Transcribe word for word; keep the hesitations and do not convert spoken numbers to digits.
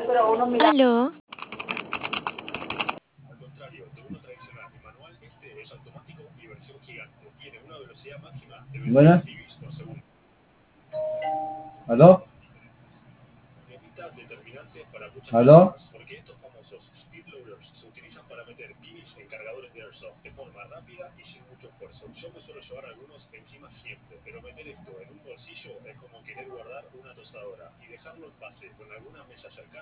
Aló. Al contrario de uno tradicional y manual, este es automático y versión gigante. Tiene una velocidad máxima de Buenas. veintiún libras por segundo. ¿Aló? Evita determinantes para muchas ¿Aló? personas, porque estos famosos speed loaders se utilizan para meter bibis en cargadores de airsoft de forma rápida y sin mucho esfuerzo. Yo me suelo llevar algunos encima siempre, pero meter esto en un bolsillo es como querer guardar una tosadora y dejarlo en base con alguna mesa cercana.